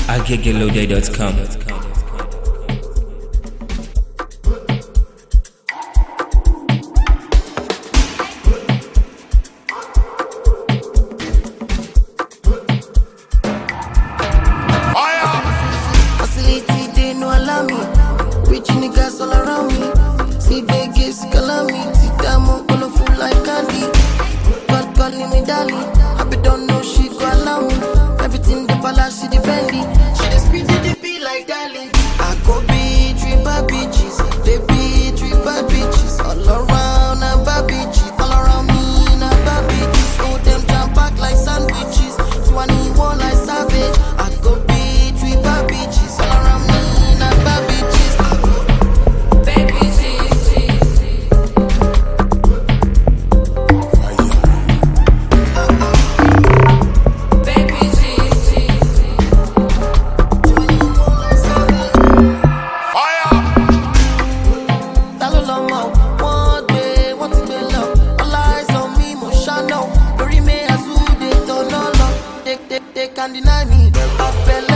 agegelode.com. Facility, they no allow me. Rich niggas all around me. See big gifts, calamity. Diamond colorful like candy. God calling me darling. Happy don't know she go allow me. Everything the palace, she the bendy. She the speed the beat like darling. I go be three bad bitches. They be three bad bitches. All around and bad bitches. All around me and bad bitches. Oh, them jump back like sandwiches. 21 like savage. I go be three bad bitches. All around me and bad bitches. Baby, can't deny me.